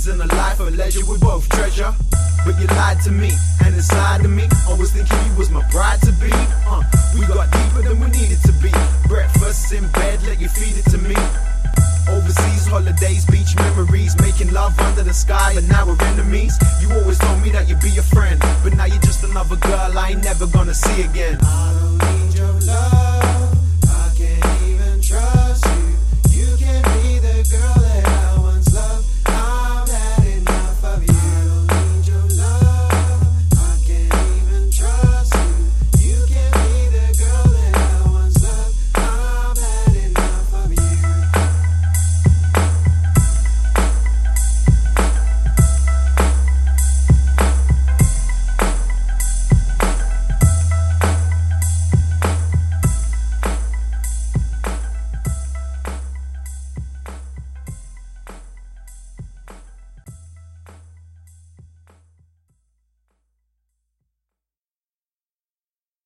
and a life of leisure we both treasure. But you lied to me, and inside of me I was thinking you was my bride to be. We got deeper than we needed to be. Breakfast in bed, let you feed it to me. Overseas holidays, beach memories, making love under the sky, but now we're enemies. You always told me that you'd be a friend, but now you're just another girl I ain't never gonna see again. I don't need your love, I can't